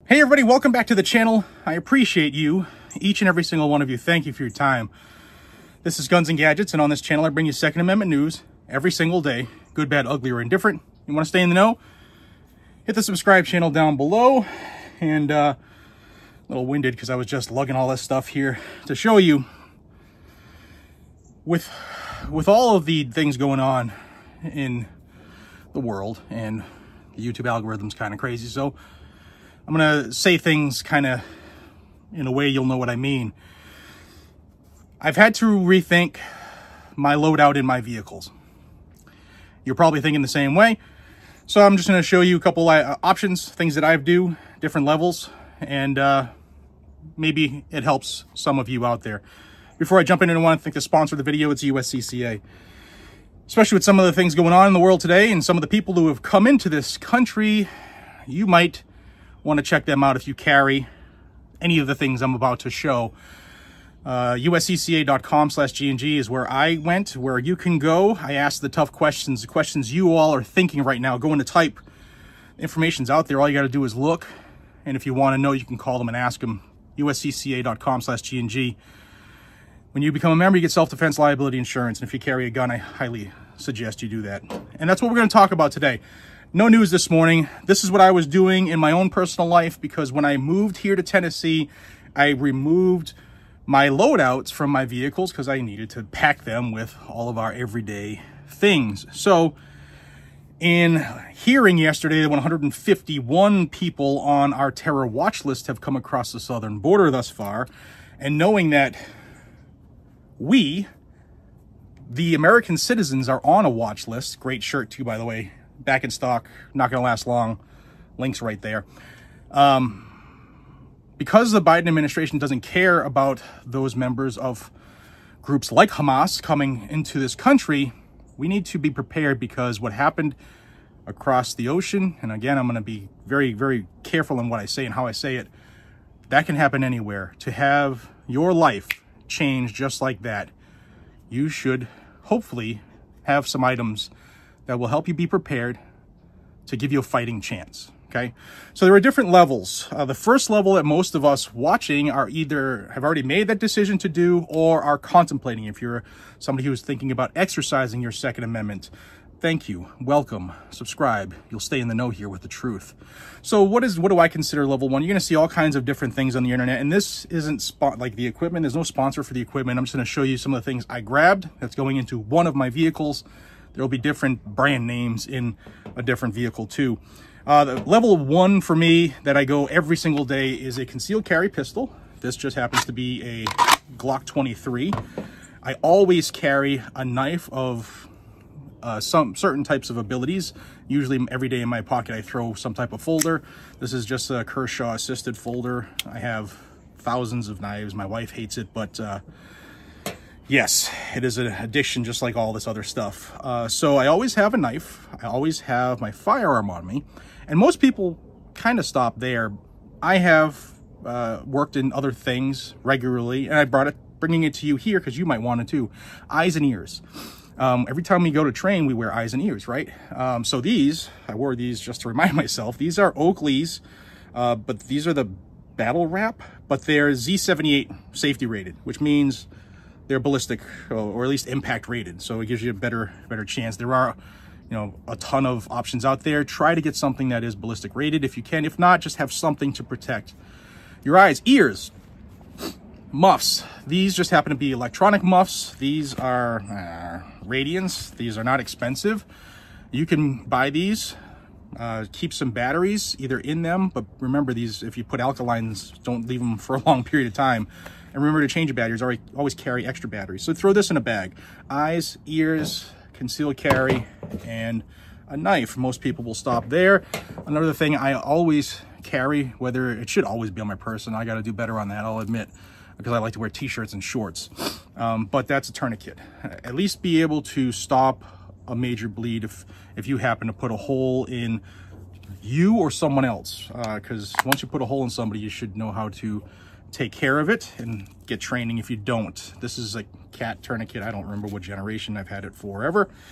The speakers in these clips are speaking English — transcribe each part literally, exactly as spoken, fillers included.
Hey everybody, welcome back to the channel. I appreciate you, each and every single one of you. Thank you for your time. This is Guns and Gadgets, and on this channel I bring you Second Amendment news every single day. Good, bad, ugly, or indifferent. You want to stay in the know? Hit the subscribe channel down below. And uh, a little winded because I was just lugging all this stuff here to show you. With, with all of the things going on in the world, and the YouTube algorithm's kind of crazy, so I'm going to say things kind of in a way you'll know what I mean. I've had to rethink my loadout in my vehicles. You're probably thinking the same way. So I'm just going to show you a couple uh, options, things that I do, different levels, and uh, maybe it helps some of you out there. Before I jump in, I want to thank the sponsor of the video. It's U S C C A. Especially with some of the things going on in the world today and some of the people who have come into this country, you might want to check them out if you carry any of the things I'm about to show. Uh, U S C C A dot com slash G N G is where I went, where you can go. I ask the tough questions, the questions you all are thinking right now. Go in to type. Information's out there. All you got to do is look. And if you want to know, you can call them and ask them. U S C C A dot com slash G N G. When you become a member, you get self-defense liability insurance. And if you carry a gun, I highly suggest you do that. And that's what we're going to talk about today. No news this morning. This is what I was doing in my own personal life, because when I moved here to Tennessee, I removed my loadouts from my vehicles because I needed to pack them with all of our everyday things. So in hearing yesterday that one hundred fifty-one people on our terror watch list have come across the southern border thus far, and knowing that we, the American citizens, are on a watch list. Great shirt too, by the way. Back in stock, not going to last long. Links right there. Um, because the Biden administration doesn't care about those members of groups like Hamas coming into this country, we need to be prepared, because what happened across the ocean, and again, I'm going to be very, very careful in what I say and how I say it, that can happen anywhere. To have your life change just like that, you should hopefully have some items that will help you be prepared to give you a fighting chance, okay? So there are different levels. Uh, the first level that most of us watching are either have already made that decision to do or are contemplating. If you're somebody who's thinking about exercising your Second Amendment, thank you, welcome, subscribe. You'll stay in the know here with the truth. So what is what do I consider level one? You're gonna see all kinds of different things on the internet, and this isn't spot like the equipment. There's no sponsor for the equipment. I'm just gonna show you some of the things I grabbed that's going into one of my vehicles. There'll be different brand names in a different vehicle too. Uh, the level one for me that I go every single day is a concealed carry pistol. This just happens to be a Glock twenty-three. I always carry a knife of uh, some certain types of abilities. Usually every day in my pocket I throw some type of folder. This is just a Kershaw assisted folder. I have thousands of knives. My wife hates it, but uh, yes, it is an addiction just like all this other stuff. Uh, so I always have a knife. I always have my firearm on me. And most people kind of stop there. I have uh, worked in other things regularly, and I brought it, bringing it to you here because you might want it too. Eyes and ears. Um, every time we go to train, we wear eyes and ears, right? Um, so these, I wore these just to remind myself. These are Oakley's, uh, but these are the battle wrap, but they're Z seventy-eight safety rated, which means they're ballistic, or at least impact rated. So it gives you a better, better chance. There are, you know, a ton of options out there. Try to get something that is ballistic rated if you can. If not, just have something to protect your eyes. Ears. Muffs. These just happen to be electronic muffs. These are uh, Radians. These are not expensive. You can buy these, uh, keep some batteries either in them, but remember these, if you put alkalines, don't leave them for a long period of time. And remember to change your batteries. Always carry extra batteries. So throw this in a bag. Eyes, ears, concealed carry, and a knife. Most people will stop there. Another thing I always carry, whether it should always be on my person, I got to do better on that, I'll admit, because I like to wear t-shirts and shorts. Um, but that's a tourniquet. At least be able to stop a major bleed if, if you happen to put a hole in you or someone else. Because uh, once you put a hole in somebody, you should know how to take care of it and get training if you don't. This is a cat tourniquet. I don't remember what generation. I've had it forever.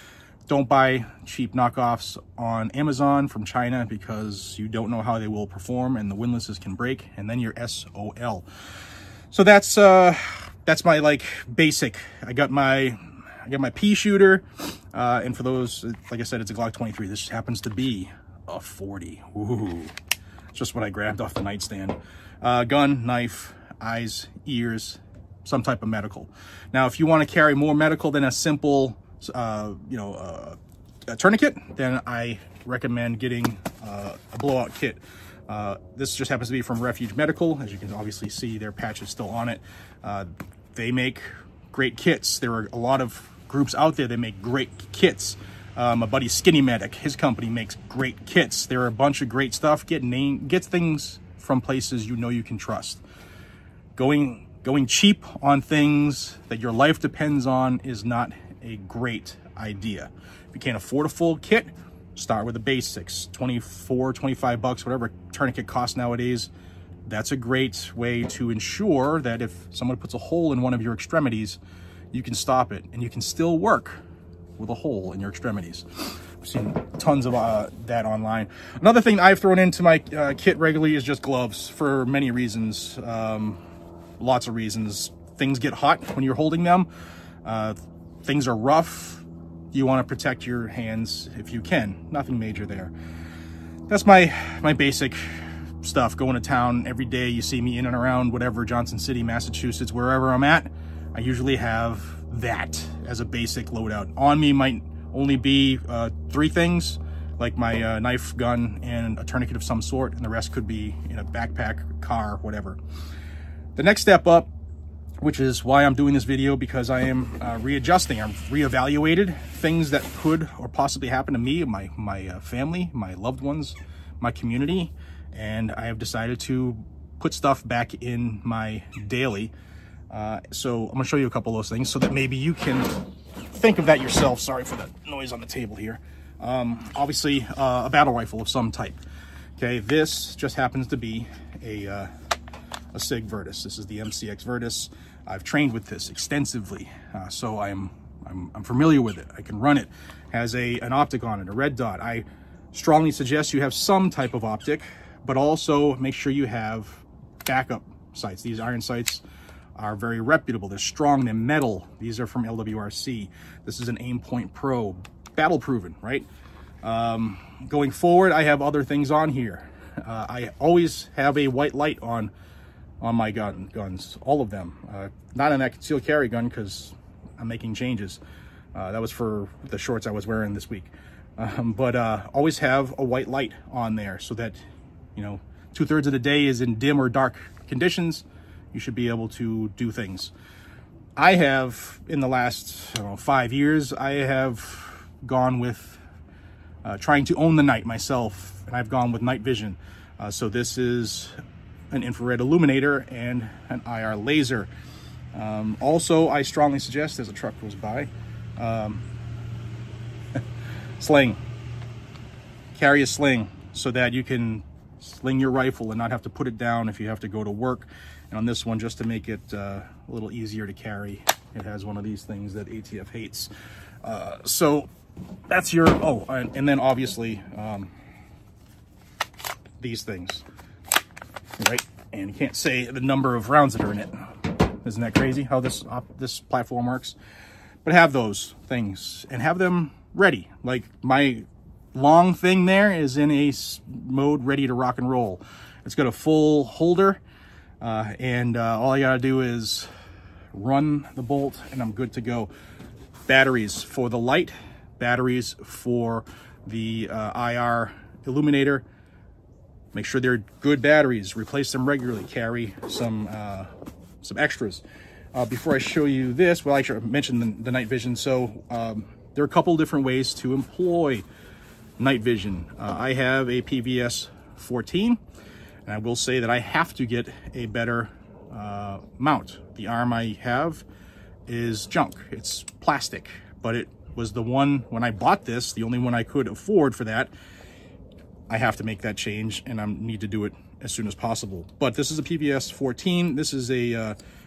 don't buy cheap knockoffs on Amazon from China, because you don't know how they will perform and the windlasses can break, and then you're S O L. So that's uh, that's my like basic. I got my I got my pea shooter, uh, and for those, like I said, it's a Glock twenty-three. This happens to be a forty. Ooh, it's just what I grabbed off the nightstand. Uh, gun, knife, eyes, ears, some type of medical. Now, if you want to carry more medical than a simple, uh, you know, uh, a tourniquet, then I recommend getting uh, a blowout kit. Uh, this just happens to be from Refuge Medical. As you can obviously see, their patch is still on it. Uh, they make great kits. There are a lot of groups out there that make great kits. Um, my buddy Skinny Medic, his company makes great kits. There are a bunch of great stuff. Get name, get things from places you know you can trust. Going going cheap on things that your life depends on is not a great idea. If you can't afford a full kit, start with the basics. twenty-four, twenty-five bucks, whatever tourniquet costs nowadays. That's a great way to ensure that if someone puts a hole in one of your extremities, you can stop it and you can still work with a hole in your extremities. I've seen tons of uh, that online. Another thing I've thrown into my uh, kit regularly is just gloves, for many reasons. Um, lots of reasons. Things get hot when you're holding them. Uh, things are rough. You want to protect your hands if you can. Nothing major there. That's my my basic stuff. Going to town every day, you see me in and around whatever, Johnson City, Massachusetts, wherever I'm at, I usually have that as a basic loadout. On me might only be uh, three things, like my uh, knife, gun, and a tourniquet of some sort, and the rest could be in a backpack, car, whatever. The next step up, which is why I'm doing this video, because I am uh, readjusting. I'm reevaluated things that could or possibly happen to me, my, my uh, family, my loved ones, my community, and I have decided to put stuff back in my daily. Uh, so I'm gonna show you a couple of those things so that maybe you can think of that yourself. Sorry for the noise on the table here. Um, obviously, uh, a battle rifle of some type. Okay, this just happens to be a, uh, a SIG Virtus. This is the M C X Virtus. I've trained with this extensively, uh, so I'm, I'm I'm familiar with it. I can run it. Has a an optic on it, a red dot. I strongly suggest you have some type of optic, but also make sure you have backup sights. These iron sights are very reputable. They're strong. They're metal. These are from L W R C. This is an Aimpoint Pro, battle proven, right? Um, going forward, I have other things on here. Uh, I always have a white light on. on my gun guns, all of them. Uh, not in that concealed carry gun because I'm making changes. Uh, that was for the shorts I was wearing this week. Um, but uh, always have a white light on there so that, you know, two thirds of the day is in dim or dark conditions. You should be able to do things. I have, in the last I don't know, five years, I have gone with uh, trying to own the night myself, and I've gone with night vision. Uh, so this is an infrared illuminator and an I R laser. Um, also, I strongly suggest, as a truck goes by, um, sling. Carry a sling so that you can sling your rifle and not have to put it down if you have to go to work. And on this one, just to make it uh, a little easier to carry, it has one of these things that A T F hates. Uh, so that's your, oh, and, and then obviously um, these things. Right, and you can't say the number of rounds that are in it. Isn't that crazy how this uh, this platform works? But have those things and have them ready. Like my long thing there is in a mode ready to rock and roll. It's got a full holder, uh, and uh, all I gotta do is run the bolt, and I'm good to go. Batteries for the light, batteries for the uh, I R illuminator. Make sure they're good batteries. Replace them regularly. Carry some uh, some extras. Uh, before I show you this, well, actually, I mentioned the, the night vision. So um, there are a couple different ways to employ night vision. Uh, I have a P V S fourteen, and I will say that I have to get a better uh, mount. The arm I have is junk. It's plastic, but it was the one when I bought this, the only one I could afford for that. I have to make that change, and I need to do it as soon as possible. But this is a P V S fourteen. This is a uh,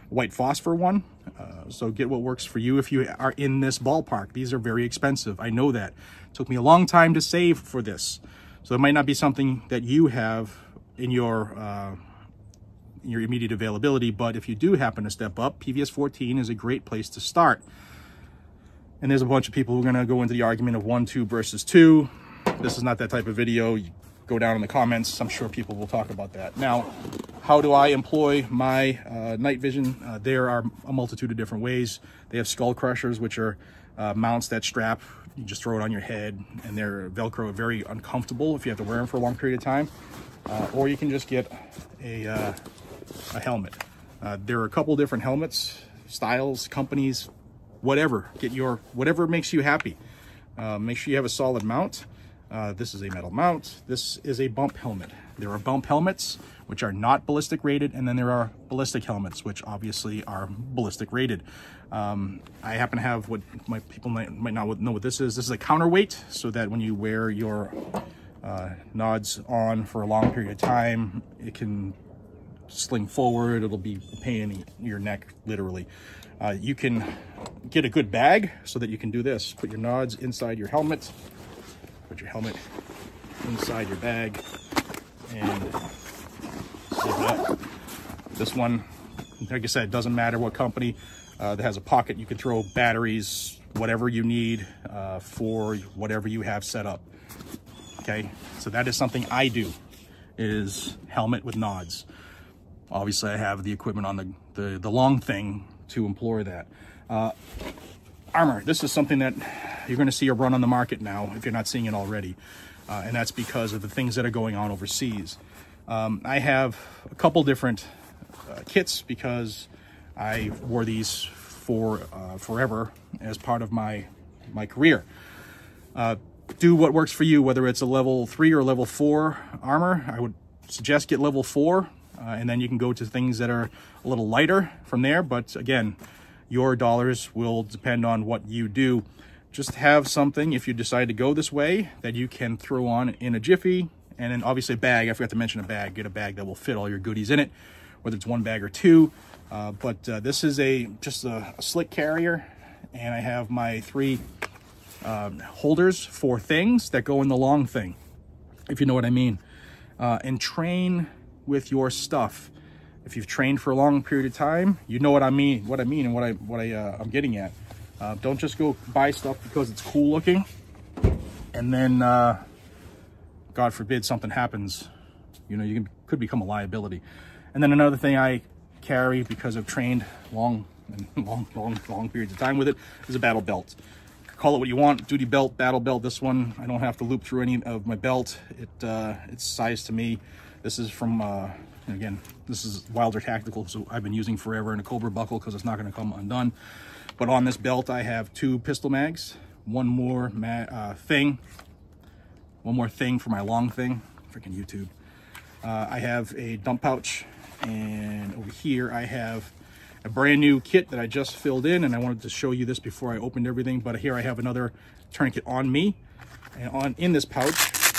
white phosphor one. Uh, so get what works for you if you are in this ballpark. These are very expensive. I know that. It took me a long time to save for this. So it might not be something that you have in your uh, in your immediate availability, but if you do happen to step up, P V S fourteen is a great place to start. And there's a bunch of people who are going to go into the argument of one tube versus two. This is not that type of video. You go down in the comments. I'm sure people will talk about that. Now, how do I employ my uh, night vision? Uh, there are a multitude of different ways. They have skull crushers, which are uh, mounts that strap. You just throw it on your head, and they're Velcro, very uncomfortable if you have to wear them for a long period of time. Uh, or you can just get a, uh, a helmet. Uh, there are a couple different helmets, styles, companies, whatever. Get your, whatever makes you happy. Uh, make sure you have a solid mount. Uh, this is a metal mount. This is a bump helmet. There are bump helmets, which are not ballistic rated, and then there are ballistic helmets, which obviously are ballistic rated. Um, I happen to have what my people might, might not know what this is. This is a counterweight, so that when you wear your uh, nods on for a long period of time, it can sling forward. It'll be a pain in your neck, literally. Uh, you can get a good bag so that you can do this. Put your nods inside your helmet. Put your helmet inside your bag, and zip it up. This one, like I said, it doesn't matter what company. Uh, that has a pocket. You can throw batteries, whatever you need uh, for whatever you have set up. Okay, so that is something I do, is helmet with nods. Obviously, I have the equipment on the, the, the long thing to employ that. Uh, armor, this is something that you're going to see a run on the market now if you're not seeing it already. Uh, and that's because of the things that are going on overseas. Um, I have a couple different uh, kits because I wore these for uh, forever as part of my, my career. Uh, do what works for you, whether it's a level three or level four armor. I would suggest get level four, uh, and then you can go to things that are a little lighter from there. But again, your dollars will depend on what you do. Just have something, if you decide to go this way, that you can throw on in a jiffy. And then obviously a bag. I forgot to mention a bag. Get a bag that will fit all your goodies in it, whether it's one bag or two. Uh, but uh, this is a just a, a slick carrier, and I have my three uh, holders for things that go in the long thing, if you know what I mean. Uh, and train with your stuff. If you've trained for a long period of time, you know what I mean. What I mean, and what I what I uh, I'm getting at. Uh, don't just go buy stuff because it's cool looking, and then uh, God forbid something happens. You know, you can, could become a liability. And then another thing I carry, because I've trained long and long, long, long periods of time with it, is a battle belt. Call it what you want, duty belt, battle belt. This one, I don't have to loop through any of my belt. It uh, it's sized to me. This is from, uh, again, this is Wilder Tactical, so I've been using forever in a Cobra buckle because it's not going to come undone. But on this belt, I have two pistol mags, one more ma uh, thing, one more thing for my long thing. Freaking YouTube. Uh, I have a dump pouch, and over here I have a brand new kit that I just filled in, and I wanted to show you this before I opened everything. But here I have another tourniquet on me, and on in this pouch,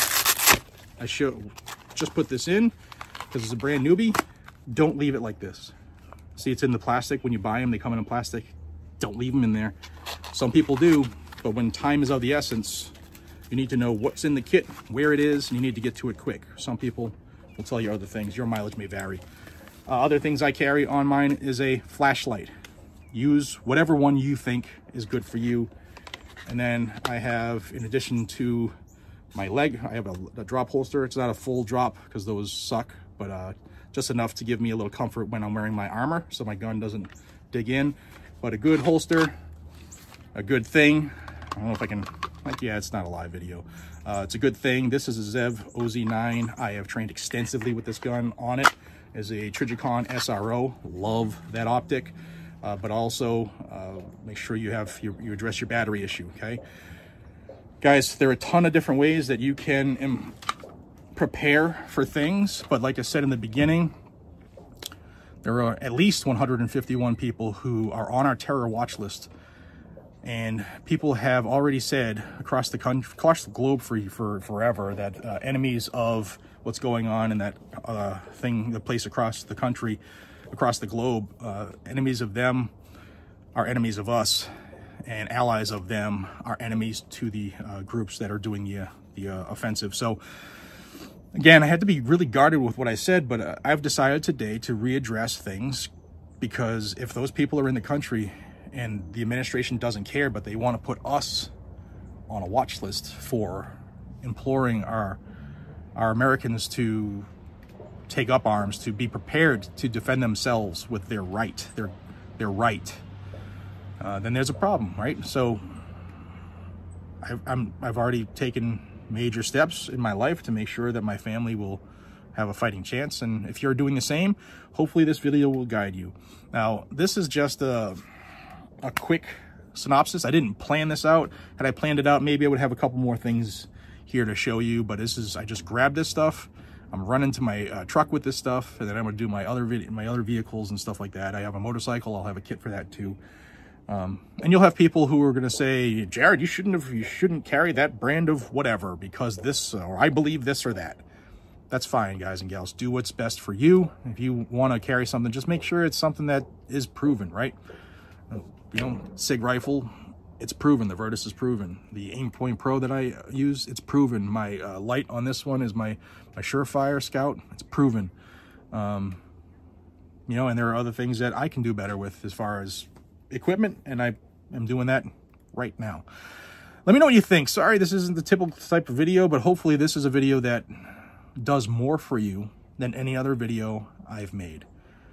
I show just put this in because it's a brand newbie. Don't leave it like this. See, it's in the plastic. When you buy them, they come in, in plastic. Don't leave them in there. Some people do, but when time is of the essence, you need to know what's in the kit, where it is, and you need to get to it quick. Some people will tell you other things. Your mileage may vary. Uh, other things I carry on mine is a flashlight. Use whatever one you think is good for you. And then I have, in addition to my leg, I have a, a drop holster. It's not a full drop because those suck, but uh, just enough to give me a little comfort when I'm wearing my armor so my gun doesn't dig in. But a good holster, a good thing. I don't know if I can, like, yeah, it's not a live video. Uh, it's a good thing. This is a Zev O Z nine. I have trained extensively with this gun. On it is a Trijicon S R O. Love that optic. Uh, but also uh, make sure you have your, you address your battery issue, okay? Guys, there are a ton of different ways that you can um, prepare for things. But like I said in the beginning, there are at least one hundred fifty-one people who are on our terror watch list. And people have already said across the country, across the globe for, for forever, that uh, enemies of what's going on in that uh, thing, the place across the country, across the globe. Uh, enemies of them are enemies of us, and allies of them are enemies to the uh, groups that are doing the, uh, the uh, offensive. So again, I had to be really guarded with what I said, but uh, I've decided today to readdress things, because if those people are in the country and the administration doesn't care, but they want to put us on a watch list for imploring our our Americans to take up arms, to be prepared to defend themselves with their right, their their right, uh, then there's a problem, right? So I've, I'm, I've already taken major steps in my life to make sure that my family will have a fighting chance. And if you're doing the same, hopefully this video will guide you. Now, this is just a, a quick synopsis. I didn't plan this out. Had I planned it out, maybe I would have a couple more things here to show you, but this is, I just grabbed this stuff. I'm running to my uh, truck with this stuff, and then I'm gonna do my other vid my other vehicles and stuff like that. I have a motorcycle, I'll have a kit for that too. Um, and you'll have people who are gonna say, Jared, you shouldn't have, you shouldn't carry that brand of whatever because this, or I believe this or that. That's fine, guys and gals. Do what's best for you. If you wanna carry something, just make sure it's something that is proven, right? You know, SIG rifle, it's proven. The Virtus is proven. The Aimpoint Pro that I use, it's proven. My uh, light on this one is my, my Surefire Scout. It's proven. Um, you know, and there are other things that I can do better with as far as equipment, and I am doing that right now. Let me know what you think. Sorry, this isn't the typical type of video, but hopefully this is a video that does more for you than any other video I've made.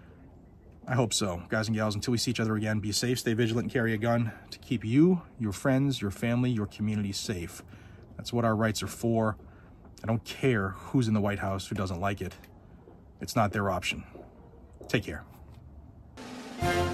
I hope so. Guys and gals, until we see each other again, be safe, stay vigilant, and carry a gun to keep you, your friends, your family, your community safe. That's what our rights are for. I don't care who's in the White House, who doesn't like it. It's not their option. Take care.